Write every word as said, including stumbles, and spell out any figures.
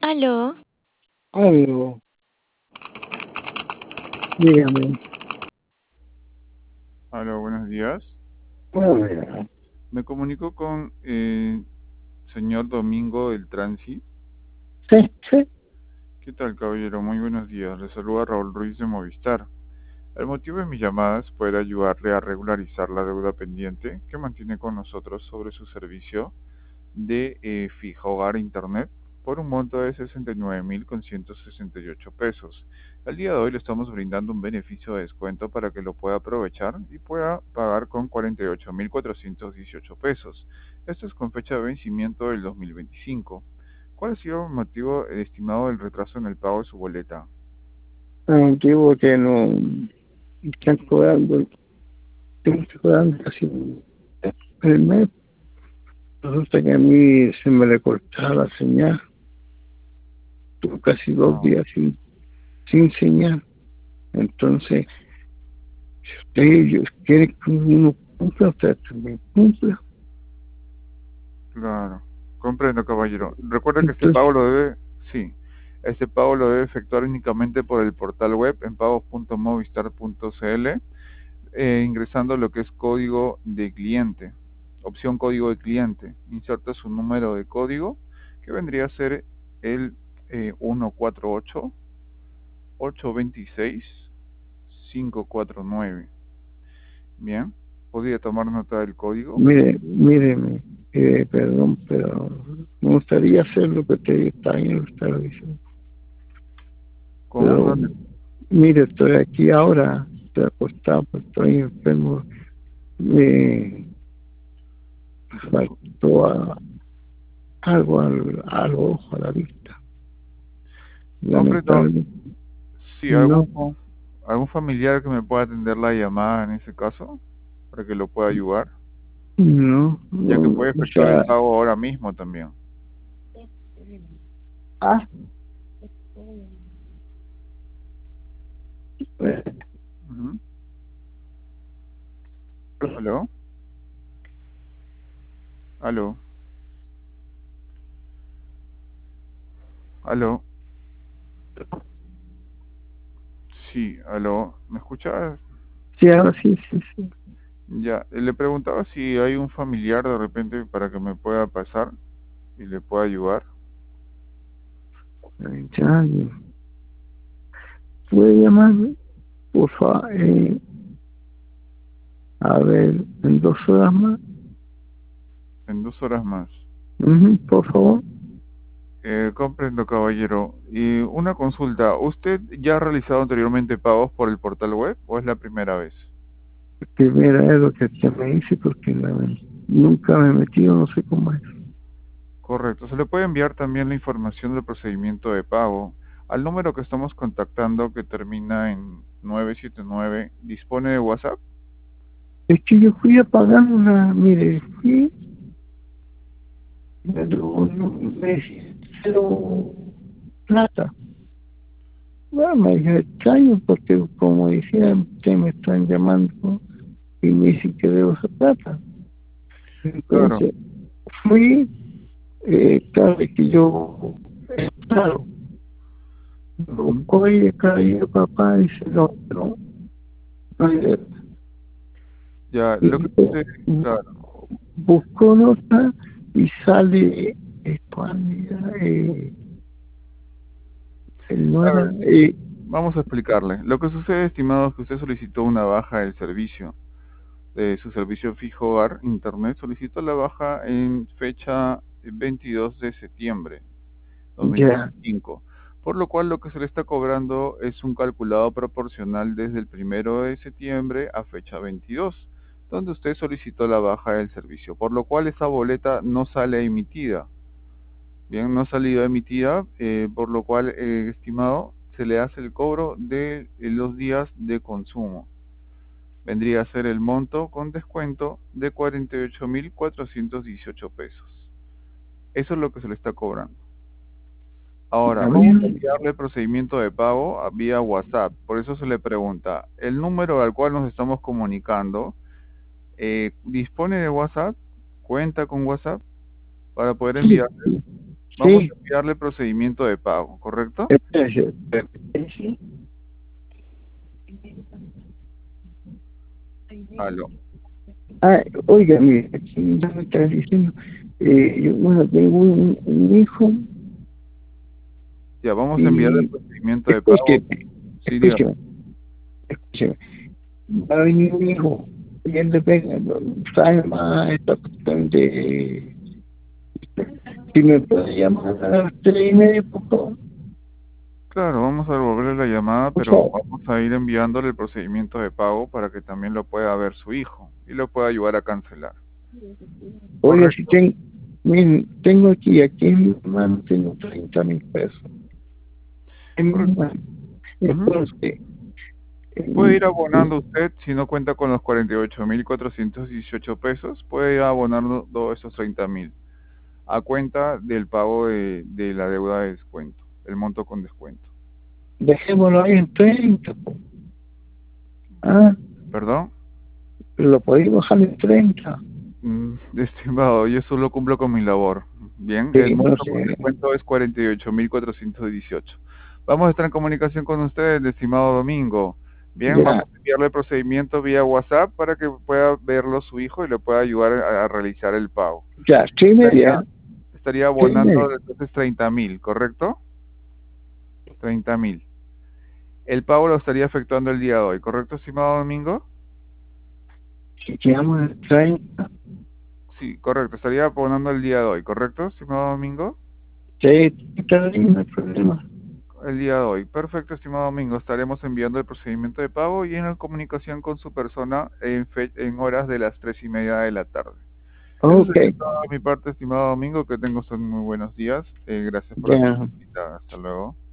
Aló, Algo, dígame. Hola, buenos días. Bueno, ya. Me comunico con el señor Domingo del Transi. Sí, sí. ¿Qué tal, caballero? Muy buenos días. Le saluda Raúl Ruiz de Movistar. El motivo de mi llamada es poder ayudarle a regularizar la deuda pendiente que mantiene con nosotros sobre su servicio de eh, fija hogar e internet por un monto de sesenta y nueve mil ciento sesenta y ocho pesos. Al día de hoy le estamos brindando un beneficio de descuento para que lo pueda aprovechar y pueda pagar con cuarenta y ocho mil cuatrocientos dieciocho pesos. Esto es con fecha de vencimiento del dos mil veinticinco. ¿Cuál ha sido el motivo estimado del retraso en el pago de su boleta? Es un tipo que no están cobrando, están cobrando casi el mes. Resulta que a mí se me le cortaba la señal. Tuve casi dos No, días sin, sin señal. Entonces, si ellos quieren que uno cumpla, usted también cumpla. claro. Comprendo, caballero. Recuerda que este Entonces, pago lo debe, sí, este pago lo debe efectuar únicamente por el portal web en pagos punto movistar punto cl, eh, ingresando lo que es código de cliente, opción código de cliente. Inserta su número de código, que vendría a ser el eh, uno cuatro ocho, ocho dos seis, cinco cuatro nueve. Bien, ¿podría tomar nota del código? mire, míreme, eh, perdón, pero me gustaría hacer lo que usted está bien lo está diciendo. ¿Cómo? Pero No te- mire, estoy aquí ahora, estoy acostado, pues estoy enfermo. Me faltó a- algo al, al ojo, a la vista. Comprendo. Lamentablemente, Sí, algún, no, fa- algún familiar que me pueda atender la llamada en ese caso, para que lo pueda ayudar, no, ya que no, puede o efectuar el sea, pago ahora mismo también. ah, eh, Ujú. ¿Aló? ¿Aló? ¿Aló? Sí, aló. ¿Me escuchas? sí, ahora sí, sí, sí. Ya, eh, le preguntaba si hay un familiar de repente para que me pueda pasar y le pueda ayudar. Ay, ya, puede llamarme, por favor, eh, a ver, en dos horas más. En dos horas más. Ujú, por favor. Eh, comprendo, caballero. Y una consulta, ¿usted ya ha realizado anteriormente pagos por el portal web o es la primera vez? Primera es lo que usted me dice, porque la- nunca me he metido, no sé cómo es. Correcto. Se le puede enviar también la información del procedimiento de pago al número que estamos contactando que termina en nueve siete nueve. ¿Dispone de WhatsApp? Es que yo fui a pagar una, mire, fui, me, dio- me hicieron plata. Bueno, me dije extraño porque como decía, ustedes me están llamando y me dicen que debo esa plata. Claro, Entonces fui, eh, cada vez que yo, eh, claro, ujú, buscó y el caballero papá dice, no, no, no hay de- ya, y lo que yo sucede, claro, busco nota y sale, eh, ¿cuál era? Eh, él no a era, ver, eh, vamos a explicarle. Lo que sucede, estimado, es que usted solicitó una baja del servicio, de su servicio fijo hogar, internet, solicitó la baja en fecha veintidós de septiembre. ya, dos mil veinticinco, por lo cual lo que se le está cobrando es un calculado proporcional desde el primero de septiembre a fecha veintidós, donde usted solicitó la baja del servicio, por lo cual esa boleta no sale emitida. Bien, no ha salido emitida, eh, por lo cual, eh, estimado, se le hace el cobro de eh, los días de consumo. Vendría a ser el monto con descuento de cuarenta y ocho mil cuatrocientos dieciocho pesos. Eso es lo que se le está cobrando. Ahora, a vamos a mí, enviarle el procedimiento de pago a- vía WhatsApp. Por eso se le pregunta, ¿el número al cual nos estamos comunicando eh, dispone de WhatsApp? ¿Cuenta con WhatsApp para poder sí, enviarle? sí, Vamos Sí, a enviarle procedimiento de pago, ¿correcto? espérese, espérese. Aló. Ah, oiga, mire, aquí ya me está diciendo, eh, yo, bueno, tengo un, un hijo Ya, vamos a enviarle el y procedimiento de pago. escúcheme, Sí, diga. escúcheme, escúcheme, va a venir un hijo y él le pega, no, sabe más esta cuestión de, si me puede llamar a las tres y media, por favor, Claro, vamos a devolverle la llamada, por pero favor. vamos a ir enviándole el procedimiento de pago para que también lo pueda ver su hijo y lo pueda ayudar a cancelar. Oiga, si ¿Correcto? tengo, miren, tengo aquí, aquí en mi mano tengo treinta mil pesos, en mi Correcto. mano, Ujú. entonces, Puede ir eh, abonando usted, si no cuenta con los cuarenta y ocho mil cuatrocientos dieciocho pesos, puede ir abonando todos esos treinta mil a cuenta del pago de, de la deuda de descuento, el monto con descuento. dejémoslo ahí en treinta, po. Ah, ¿Perdón? lo podéis bajar en treinta. Mm, estimado, yo solo cumplo con mi labor. Bien, el Sí, no monto con sé. descuento es cuarenta y ocho mil cuatrocientos dieciocho. Vamos a estar en comunicación con ustedes, estimado Domingo. Bien, Ya, vamos a enviarle el procedimiento vía WhatsApp para que pueda verlo su hijo y le pueda ayudar a, a realizar el pago. ya, sí, Estaría, media, estaría sí, abonando media. entonces treinta mil, ¿correcto? Treinta mil. El pago lo estaría efectuando el día de hoy, ¿correcto, estimado Domingo? Si quedamos en treinta, Sí, correcto, estaría abonando el día de hoy, ¿correcto, estimado Domingo? sí, está bien, no hay problema. El día de hoy. Perfecto, estimado Domingo. Estaremos enviando el procedimiento de pago y en comunicación con su persona en, fe- en horas de las tres y media de la tarde. Eso Ok, sería todo de mi parte, estimado Domingo. Que tenga usted muy buenos días. Eh, gracias por atender ya. mi cita. Hasta luego.